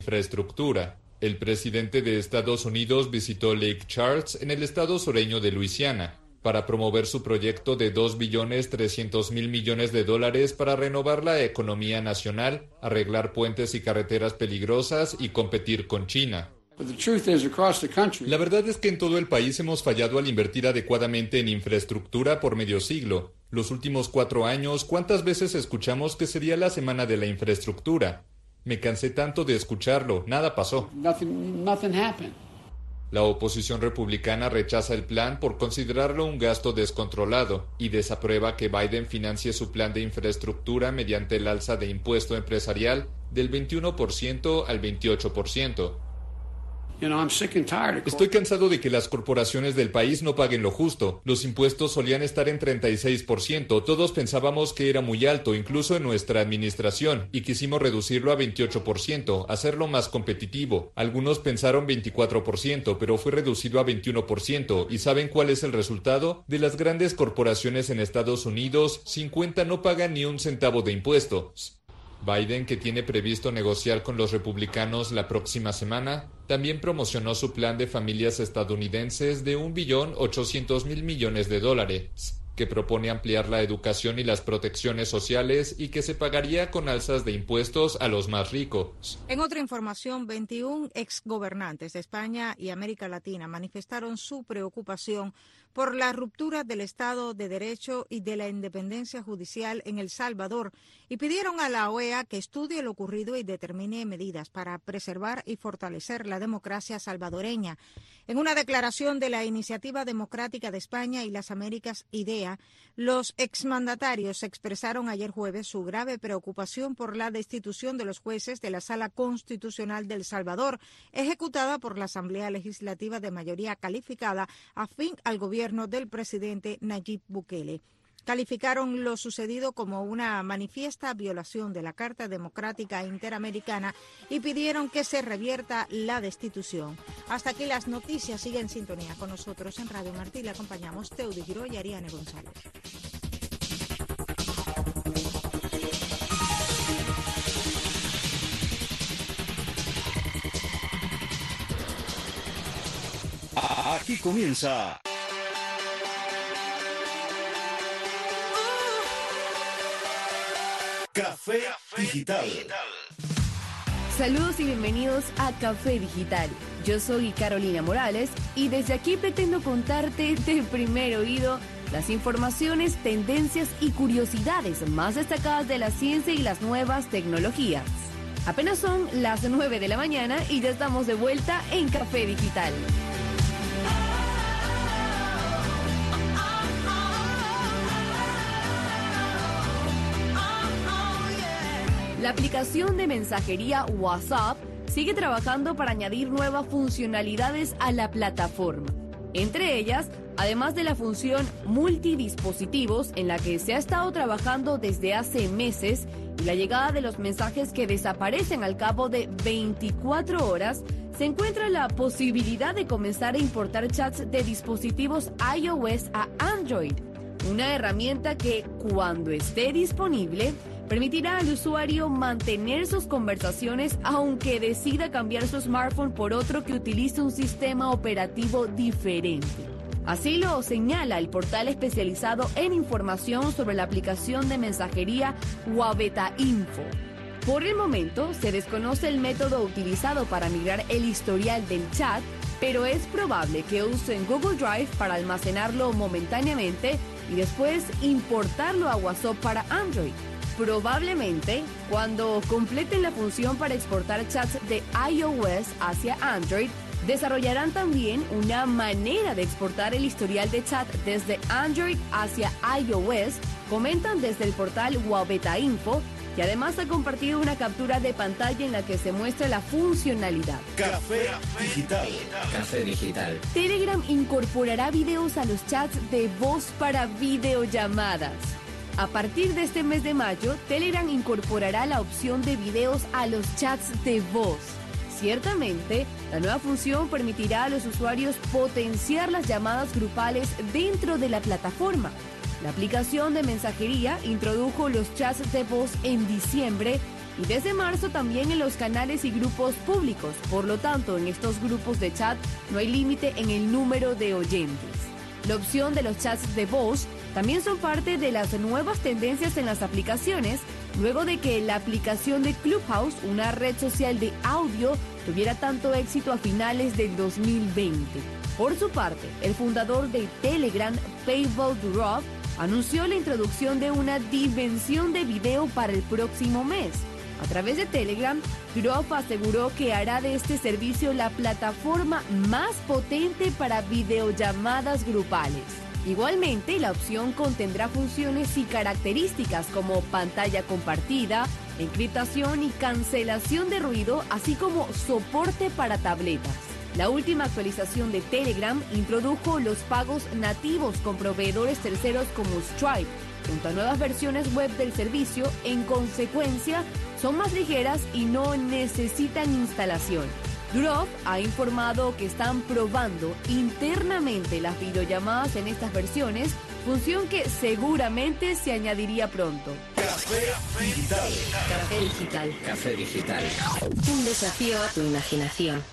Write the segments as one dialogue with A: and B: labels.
A: infraestructura. El presidente de Estados Unidos visitó Lake Charles en el estado sureño de Luisiana para promover su proyecto de $2.300.000.000.000 para renovar la economía nacional, arreglar puentes y carreteras peligrosas y competir con China. La verdad es que en todo el país hemos fallado al invertir adecuadamente en infraestructura por medio siglo. Los últimos 4 años, ¿cuántas veces escuchamos que sería la semana de la infraestructura? Me cansé tanto de escucharlo, nada pasó.
B: Nothing happened.
A: La oposición republicana rechaza el plan por considerarlo un gasto descontrolado y desaprueba que Biden financie su plan de infraestructura mediante el alza de impuesto empresarial del 21% al 28%. Estoy cansado de que las corporaciones del país no paguen lo justo. Los impuestos solían estar en 36%. Todos pensábamos que era muy alto, incluso en nuestra administración, y quisimos reducirlo a 28%, hacerlo más competitivo. Algunos pensaron 24%, pero fue reducido a 21%. ¿Y saben cuál es el resultado? De las grandes corporaciones en Estados Unidos, 50 no pagan ni un centavo de impuestos. Biden, que tiene previsto negociar con los republicanos la próxima semana, también promocionó su plan de familias estadounidenses de $1.800.000.000.000, que propone ampliar la educación y las protecciones sociales y que se pagaría con alzas de impuestos a los más ricos.
C: En otra información, 21 exgobernantes de España y América Latina manifestaron su preocupación por la ruptura del Estado de Derecho y de la independencia judicial en El Salvador y pidieron a la OEA que estudie lo ocurrido y determine medidas para preservar y fortalecer la democracia salvadoreña. En una declaración de la Iniciativa Democrática de España y las Américas, IDEA, los exmandatarios expresaron ayer jueves su grave preocupación por la destitución de los jueces de la Sala Constitucional de El Salvador, ejecutada por la Asamblea Legislativa de mayoría calificada afín al gobierno del presidente Nayib Bukele. Calificaron lo sucedido como una manifiesta violación de la Carta Democrática Interamericana y pidieron que se revierta la destitución. Hasta aquí las noticias. Sigue en sintonía con nosotros en Radio Martí. Le acompañamos Teudi Giró y Ariane González.
D: Aquí comienza Café Digital.
E: Saludos y bienvenidos a Café Digital. Yo soy Carolina Morales y desde aquí pretendo contarte de primer oído las informaciones, tendencias y curiosidades más destacadas de la ciencia y las nuevas tecnologías. Apenas son las 9 de la mañana y ya estamos de vuelta en Café Digital. La aplicación de mensajería WhatsApp sigue trabajando para añadir nuevas funcionalidades a la plataforma. Entre ellas, además de la función multidispositivos en la que se ha estado trabajando desde hace meses y la llegada de los mensajes que desaparecen al cabo de 24 horas, se encuentra la posibilidad de comenzar a importar chats de dispositivos iOS a Android, una herramienta que, cuando esté disponible, permitirá al usuario mantener sus conversaciones aunque decida cambiar su smartphone por otro que utilice un sistema operativo diferente. Así lo señala el portal especializado en información sobre la aplicación de mensajería Wabeta Info. Por el momento, se desconoce el método utilizado para migrar el historial del chat, pero es probable que usen Google Drive para almacenarlo momentáneamente y después importarlo a WhatsApp para Android. Probablemente, cuando completen la función para exportar chats de iOS hacia Android, desarrollarán también una manera de exportar el historial de chat desde Android hacia iOS, comentan desde el portal Wabeta Info, que además ha compartido una captura de pantalla en la que se muestra la funcionalidad.
D: Café Digital.
F: Café Digital.
E: Telegram incorporará videos a los chats de voz para videollamadas. A partir de este mes de mayo, Telegram incorporará la opción de videos a los chats de voz. Ciertamente, la nueva función permitirá a los usuarios potenciar las llamadas grupales dentro de la plataforma. La aplicación de mensajería introdujo los chats de voz en diciembre y desde marzo también en los canales y grupos públicos. Por lo tanto, en estos grupos de chat no hay límite en el número de oyentes. La opción de los chats de voz también son parte de las nuevas tendencias en las aplicaciones, luego de que la aplicación de Clubhouse, una red social de audio, tuviera tanto éxito a finales del 2020. Por su parte, el fundador de Telegram, Pavel Durov, anunció la introducción de una dimensión de video para el próximo mes. A través de Telegram, Durov aseguró que hará de este servicio la plataforma más potente para videollamadas grupales. Igualmente, la opción contendrá funciones y características como pantalla compartida, encriptación y cancelación de ruido, así como soporte para tabletas. La última actualización de Telegram introdujo los pagos nativos con proveedores terceros como Stripe, junto a nuevas versiones web del servicio. En consecuencia, son más ligeras y no necesitan instalación. Durov ha informado que están probando internamente las videollamadas en estas versiones, función que seguramente se añadiría pronto.
D: Café Digital.
F: Café Digital.
G: Café Digital.
F: Un desafío a tu imaginación.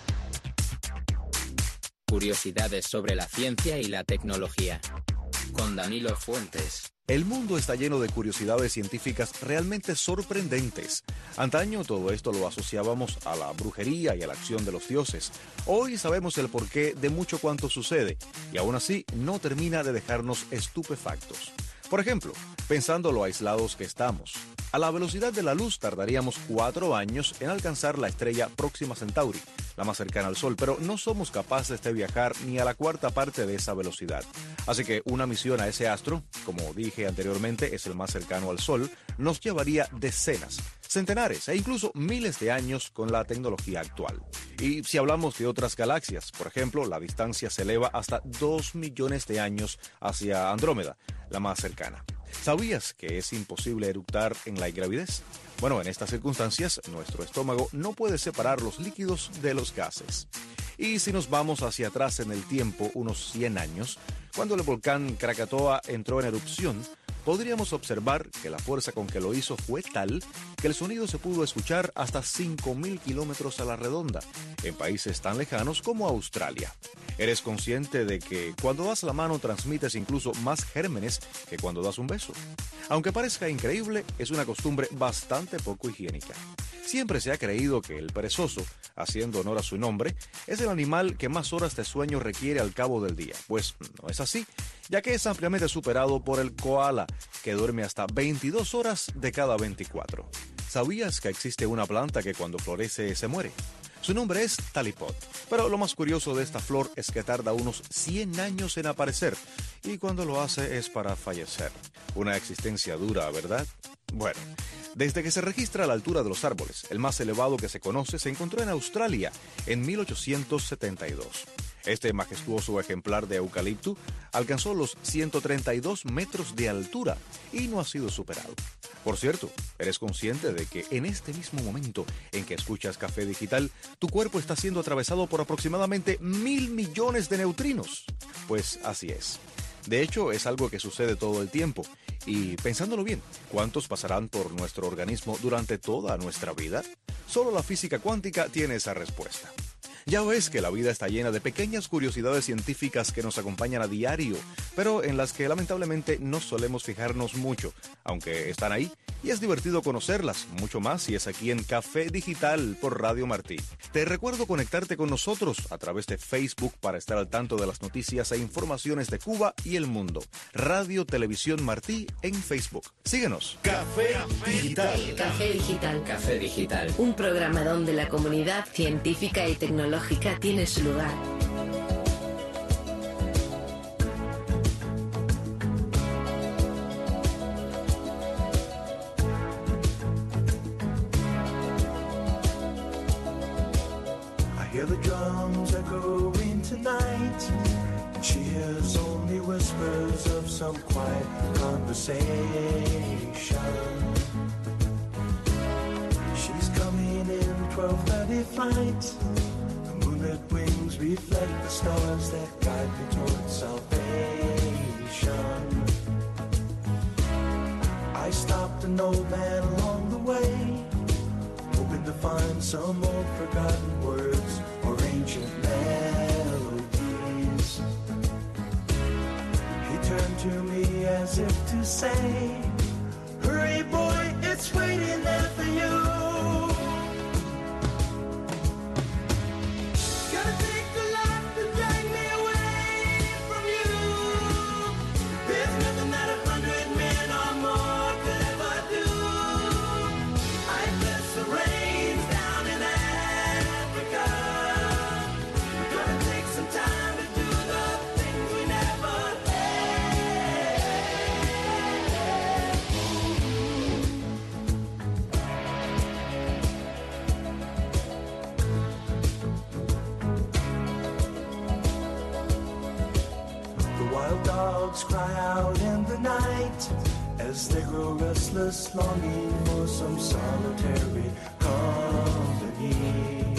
G: Curiosidades sobre la ciencia y la tecnología. Con Danilo Fuentes.
H: El mundo está lleno de curiosidades científicas realmente sorprendentes. Antaño todo esto lo asociábamos a la brujería y a la acción de los dioses. Hoy sabemos el porqué de mucho cuanto sucede y aún así no termina de dejarnos estupefactos. Por ejemplo, pensando lo aislados que estamos. A la velocidad de la luz tardaríamos 4 años en alcanzar la estrella Próxima Centauri, la más cercana al Sol, pero no somos capaces de viajar ni a la cuarta parte de esa velocidad. Así que una misión a ese astro, como dije anteriormente, es el más cercano al Sol, nos llevaría decenas, centenares e incluso miles de años con la tecnología actual. Y si hablamos de otras galaxias, por ejemplo, la distancia se eleva hasta 2 millones de años hacia Andrómeda, la más cercana. ¿Sabías que es imposible eructar en la ingravidez? Bueno, en estas circunstancias, nuestro estómago no puede separar los líquidos de los gases. Y si nos vamos hacia atrás en el tiempo, unos 100 años, cuando el volcán Krakatoa entró en erupción, podríamos observar que la fuerza con que lo hizo fue tal que el sonido se pudo escuchar hasta 5.000 kilómetros a la redonda, en países tan lejanos como Australia. ¿Eres consciente de que cuando das la mano transmites incluso más gérmenes que cuando das un beso? Aunque parezca increíble, es una costumbre bastante poco higiénica. Siempre se ha creído que el perezoso, haciendo honor a su nombre, es el animal que más horas de sueño requiere al cabo del día. Pues no es así, ya que es ampliamente superado por el koala, que duerme hasta 22 horas de cada 24. ¿Sabías que existe una planta que cuando florece se muere? Su nombre es talipot, pero lo más curioso de esta flor es que tarda unos 100 años en aparecer, y cuando lo hace es para fallecer. Una existencia dura, ¿verdad? Bueno, desde que se registra la altura de los árboles, el más elevado que se conoce se encontró en Australia en 1872. Este majestuoso ejemplar de eucalipto alcanzó los 132 metros de altura y no ha sido superado. Por cierto, ¿eres consciente de que en este mismo momento en que escuchas Café Digital, tu cuerpo está siendo atravesado por aproximadamente 1.000 millones de neutrinos? Pues así es. De hecho, es algo que sucede todo el tiempo. Y pensándolo bien, ¿cuántos pasarán por nuestro organismo durante toda nuestra vida? Solo la física cuántica tiene esa respuesta. Ya ves que la vida está llena de pequeñas curiosidades científicas que nos acompañan a diario, pero en las que lamentablemente no solemos fijarnos mucho, aunque están ahí, y es divertido conocerlas, mucho más si es aquí en Café Digital por Radio Martí. Te recuerdo conectarte con nosotros a través de Facebook para estar al tanto de las noticias e informaciones de Cuba y el mundo. Radio Televisión Martí en Facebook. Síguenos.
D: Café Digital.
F: Café Digital.
G: Café Digital.
F: Un programa donde la comunidad científica y tecnológica tiene su lugar.
I: I hear the drums echoing tonight. She hears only whispers of some quiet conversation. She's coming in 12:30 flight. The moonlit wings reflect the stars that guide me towards salvation. I stopped an old man along the way. to find some old forgotten words or ancient melodies. He turned to me as if to say, hurry boy, it's waiting there for you. Gotta take a lot to drag me away from you. There's nothing that 100 men or more could ever do. I bless the rains down in Africa. Gonna take some time to do the things we never Wild dogs cry out in the night as they grow restless, longing for some solitary company.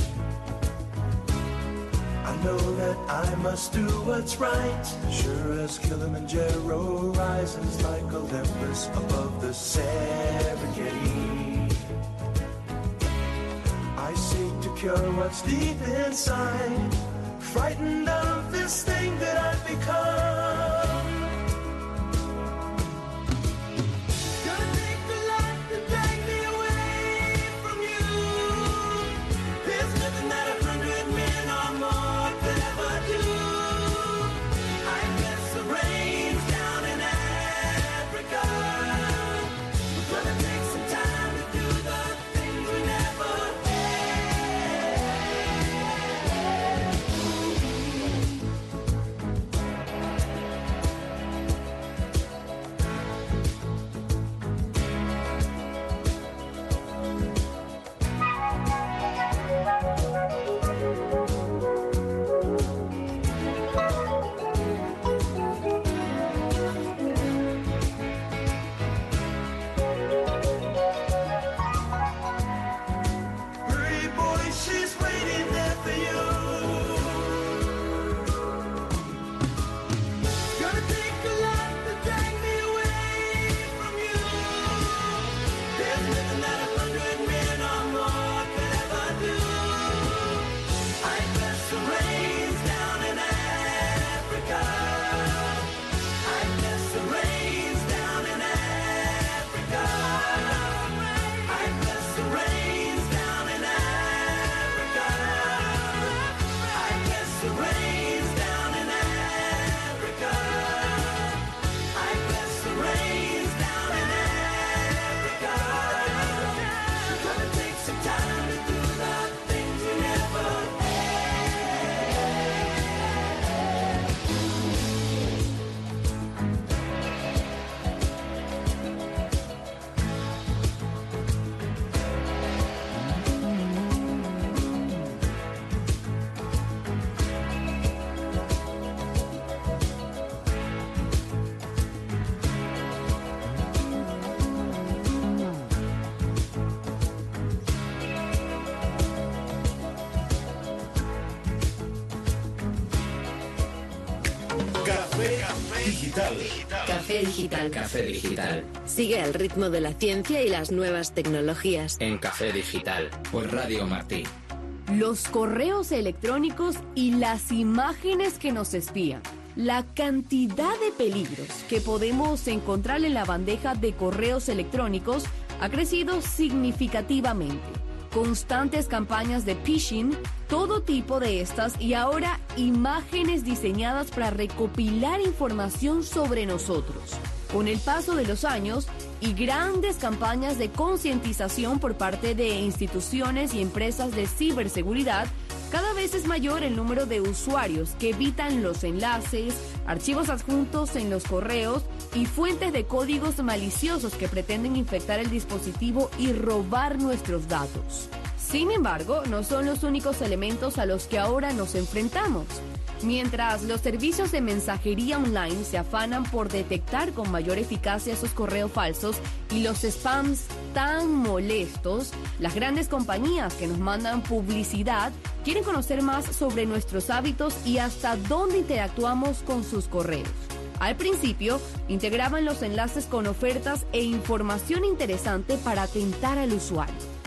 I: I know that I must do what's right, sure as Kilimanjaro rises like Olympus above the Serengeti. I seek to cure what's deep inside, frightened of this thing that I've become. Gonna take a lot to drag me away from you. There's nothing that 100 men or more could ever do. I bless the rains down in Africa. We're gonna take some time to do the things we never hurry, boy, she's waiting there for you. Gonna take a lot to drag me away from you. There's nothing that 100 men or more could ever do. I bless the rains down in Africa. I bless the rains down in Africa. I bless the rains down in Africa. I bless the rains down in Africa. I bless the rains down in Africa. We're gonna take some time to do the things we never
D: Café Digital.
F: Café Digital.
G: Café Digital.
F: Sigue al ritmo de la ciencia y las nuevas tecnologías.
G: En Café Digital. Por Radio Martí.
E: Los correos electrónicos y las imágenes que nos espían. La cantidad de peligros que podemos encontrar en la bandeja de correos electrónicos ha crecido significativamente. Constantes campañas de phishing, todo tipo de estas y ahora imágenes diseñadas para recopilar información sobre nosotros. Con el paso de los años y grandes campañas de concientización por parte de instituciones y empresas de ciberseguridad, cada vez es mayor el número de usuarios que evitan los enlaces, archivos adjuntos en los correos y fuentes de códigos maliciosos que pretenden infectar el dispositivo y robar nuestros datos. Sin embargo, no son los únicos elementos a los que ahora nos enfrentamos. Mientras los servicios de mensajería online se afanan por detectar con mayor eficacia esos correos falsos y los spams tan molestos, las grandes compañías que nos mandan publicidad quieren conocer más sobre nuestros hábitos y hasta dónde interactuamos con sus correos. Al principio, integraban los enlaces con ofertas e información interesante para atentar al usuario.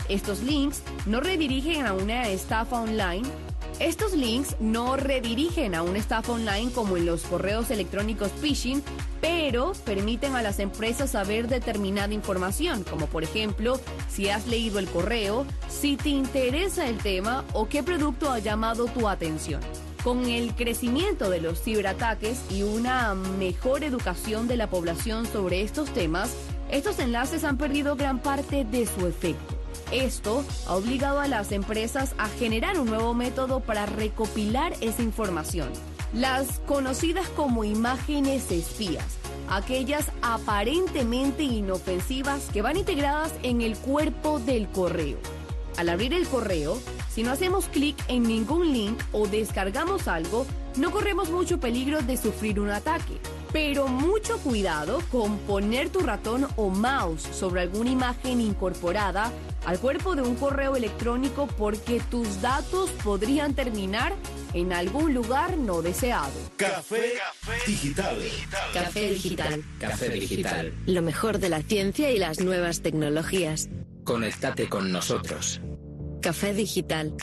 E: Estos links no redirigen a una estafa online. Estos links no redirigen a una estafa online como en los correos electrónicos phishing, pero permiten a las empresas saber determinada información, como por ejemplo, si has leído el correo, si te interesa el tema o qué producto ha llamado tu atención. Con el crecimiento de los ciberataques y una mejor educación de la población sobre estos temas, estos enlaces han perdido gran parte de su efecto. Esto ha obligado a las empresas a generar un nuevo método para recopilar esa información. Las conocidas como imágenes espías, aquellas aparentemente inofensivas que van integradas en el cuerpo del correo. Al abrir el correo, si no hacemos clic en ningún link o descargamos algo, no corremos mucho peligro de sufrir un ataque. Pero mucho cuidado con poner tu ratón o mouse sobre alguna imagen incorporada al cuerpo de un correo electrónico porque tus datos podrían terminar en algún lugar no deseado.
D: Café Digital.
F: Café Digital.
G: Café Digital.
F: Lo mejor de la ciencia y las nuevas tecnologías.
G: Conéctate con nosotros.
F: Café Digital.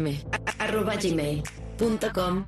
F: rm@gmail.com.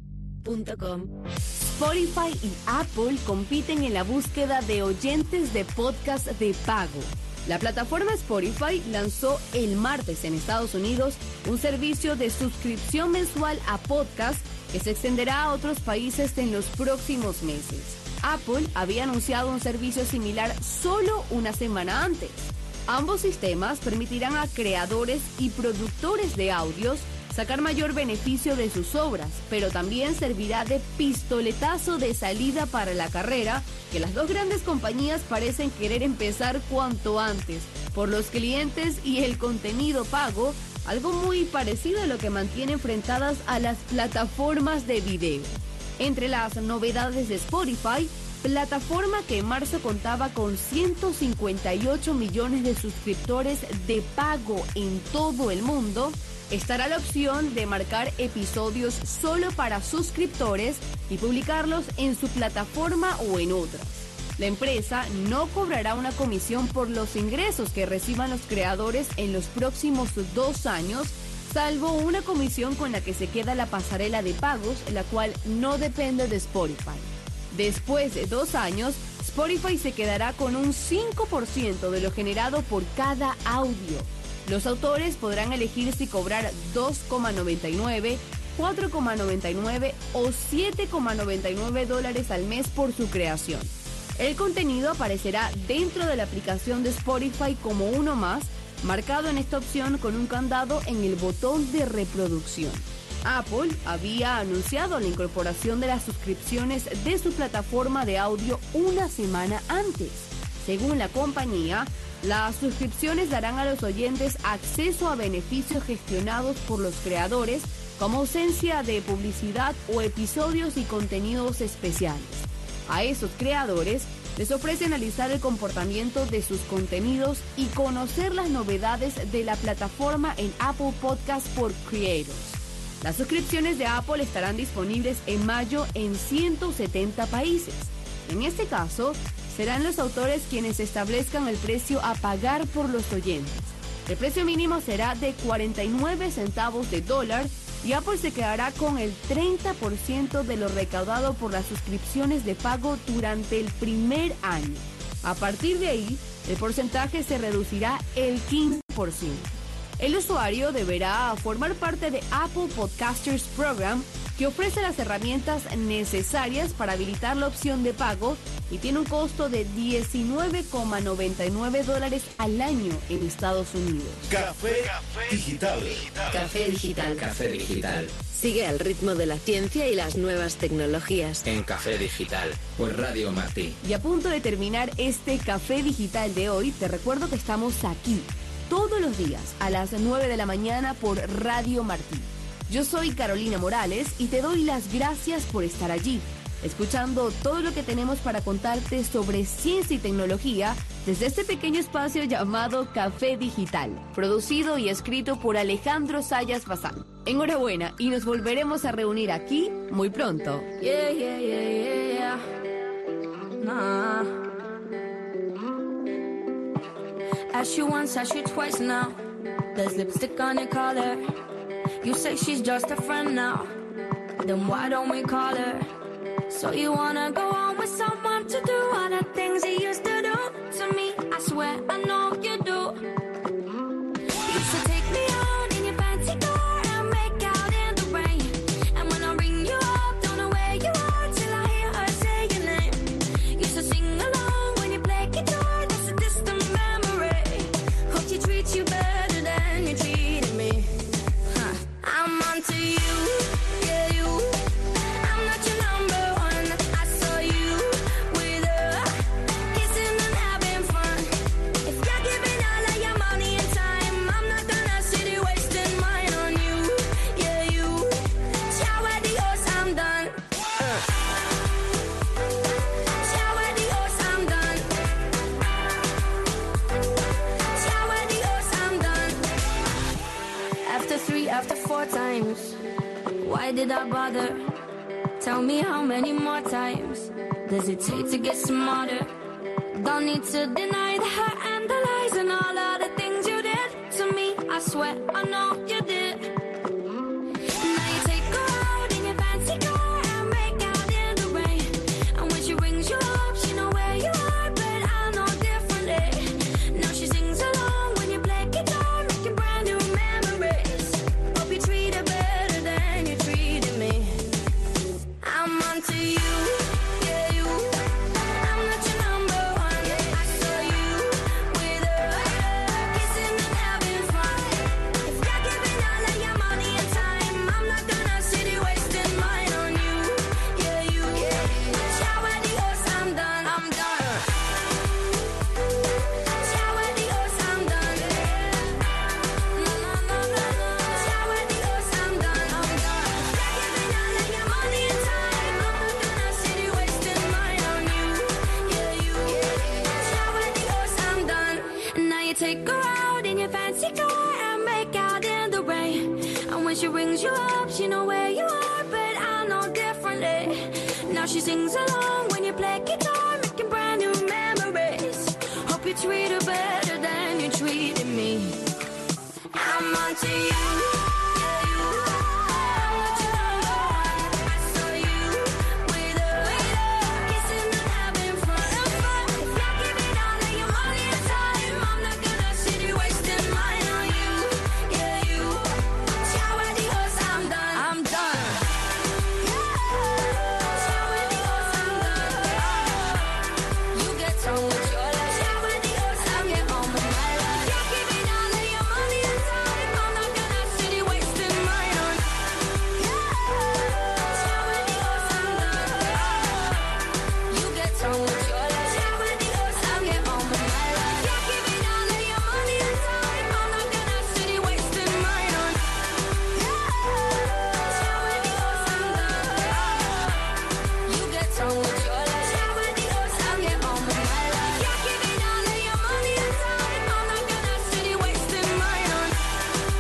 E: Spotify y Apple compiten en la búsqueda de oyentes de podcast de pago. La plataforma Spotify lanzó el martes en Estados Unidos un servicio de suscripción mensual a podcast que se extenderá a otros países en los próximos meses. Apple había anunciado un servicio similar solo una semana antes. Ambos sistemas permitirán a creadores y productores de audios sacar mayor beneficio de sus obras, pero también servirá de pistoletazo de salida para la carrera que las dos grandes compañías parecen querer empezar cuanto antes, por los clientes y el contenido pago, algo muy parecido a lo que mantiene enfrentadas a las plataformas de video. Entre las novedades de Spotify, plataforma que en marzo contaba con 158 millones de suscriptores de pago en todo el mundo, estará la opción de marcar episodios solo para suscriptores y publicarlos en su plataforma o en otras. La empresa no cobrará una comisión por los ingresos que reciban los creadores en los próximos 2 años, salvo una comisión con la que se queda la pasarela de pagos, la cual no depende de Spotify. Después de 2 años, Spotify se quedará con un 5% de lo generado por cada audio. Los autores podrán elegir si cobrar $2,99, $4,99 o $7,99 al mes por su creación. El contenido aparecerá dentro de la aplicación de Spotify como uno más, marcado en esta opción con un candado en el botón de reproducción. Apple había anunciado la incorporación de las suscripciones de su plataforma de audio una semana antes. Según la compañía, las suscripciones darán a los oyentes acceso a beneficios gestionados por los creadores, como ausencia de publicidad o episodios y contenidos especiales. A esos creadores les ofrece analizar el comportamiento de sus contenidos y conocer las novedades de la plataforma en Apple Podcasts por Creators. Las suscripciones de Apple estarán disponibles en mayo en 170 países. En este caso, serán los autores quienes establezcan el precio a pagar por los oyentes. El precio mínimo será de 49 centavos de dólar y Apple se quedará con el 30% de lo recaudado por las suscripciones de pago durante el primer año. A partir de ahí, el porcentaje se reducirá el 15%. El usuario deberá formar parte de Apple Podcasters Program, que ofrece las herramientas necesarias para habilitar la opción de pago y tiene un costo de $19,99 al año en Estados Unidos.
D: Café Digital.
F: Café Digital.
G: Café Digital.
F: Sigue al ritmo de la ciencia y las nuevas tecnologías.
G: En Café Digital. Por Radio Martí.
E: Y a punto de terminar este Café Digital de hoy, te recuerdo que estamos aquí todos los días a las 9 de la mañana por Radio Martí. Yo soy Carolina Morales y te doy las gracias por estar allí, escuchando todo lo que tenemos para contarte sobre ciencia y tecnología desde este pequeño espacio llamado Café Digital, producido y escrito por Alejandro Sayas Bazán. Enhorabuena y nos volveremos a reunir aquí muy pronto.
J: Yeah, yeah, yeah, yeah, yeah. Nah. Ask you once, ask you twice now. There's lipstick on your collar. You say she's just a friend now. Then why don't we call her? So you wanna go on with someone to do all the things he used to do to me? I swear I know you do. You should take me out in your fancy car and make out in the rain. And when I ring you up, don't know where you are till I hear her say your name. You should sing along when you play guitar. That's a distant memory. Hope she treats you better than you treated me. Huh. I'm onto you, yeah you. I'm not your number one. I saw you with her, kissing and having fun. If you're giving all of your money and time, I'm not gonna sit here wasting mine on you, yeah you. Ciao adios, I'm done. Ciao adios, I'm done. Ciao adios, I'm done. After 3, after 4 times, why did I bother? Tell me how many more times does it take to get smarter? Don't need to deny the hurt and the lies and all of the things you did to me. I swear I know you did. Now you take her out in your fancy car and make out in the rain. And when she rings you up, she know where you are, but I know differently. Now she sings along when you play guitar, making brand new memories. Hope you treat her better than you treated me. I'm onto you, yeah you. I'm not your number one. I saw you with her, kissing and having fun. If you're giving all of your money and time, I'm not gonna sit here wasting mine on you, yeah you. Ciao adios, I'm done. I'm done. Ciao adios, I'm done. No, no, no, no, no. Ciao adios, I'm done. I'm done. If you're giving all of your money and time, I'm not gonna sit here wasting mine on you, yeah you. Ciao adios, I'm done. Now you take her out in your fancy car and make out in the rain. And when she rings you up, she know where you are, but I know differently. Now she sings along when you play guitar, making brand new memories. Hope you treat her better than you treated me. I'm onto you, yeah you. I'm not your number one. I saw you with her, kissing and having fun. If you're giving all of your money and time, I'm not gonna sit here wasting mine on you, yeah you. Ciao adios, I'm done. I'm done. Ciao adios, I'm done. You get on with your life. Ciao adios, I get on with my life. You're giving all of your money and time, I'm not gonna sit here wasting mine on you. Ciao adios, I'm done. You get on with your life. Ciao adios, I get on with my life. You're giving all of your money and time, I'm not gonna sit here wasting mine on you. Ciao adios, I'm done. You get on with your life. Ciao adios, I get on with my life. You're giving all of your money and time, I'm not gonna sit here wasting mine on you.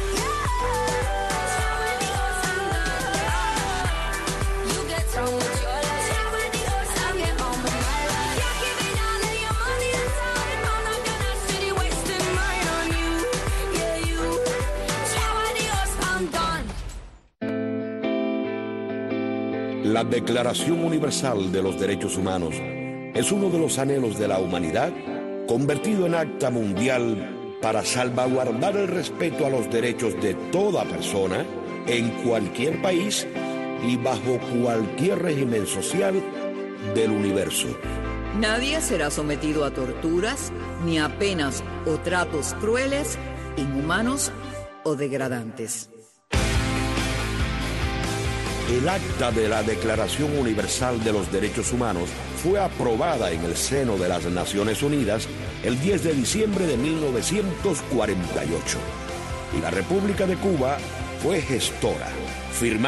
J: Ciao adios, I'm done. You get on with your life. Ciao adios, I get on with my life. You're giving all of your money and time, I'm not gonna sit here wasting mine on you, yeah you. Ciao adios, I'm done.
K: La Declaración Universal de los Derechos Humanos es uno de los anhelos de la humanidad, convertido en acta mundial para salvaguardar el respeto a los derechos de toda persona en cualquier país y bajo cualquier régimen social del universo.
L: Nadie será sometido a torturas, ni a penas o tratos crueles, inhumanos o degradantes.
K: El acta de la Declaración Universal de los Derechos Humanos fue aprobada en el seno de las Naciones Unidas el 10 de diciembre de 1948. Y la República de Cuba fue gestora, firmando